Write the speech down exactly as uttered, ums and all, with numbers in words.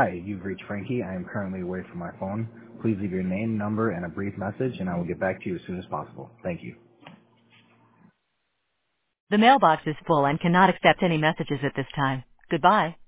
Hi, you've reached Frankie. I am currently away from my phone. Please leave your name, number, and a brief message, and I will get back to you as soon as possible. Thank you. The mailbox is full and cannot accept any messages at this time. Goodbye.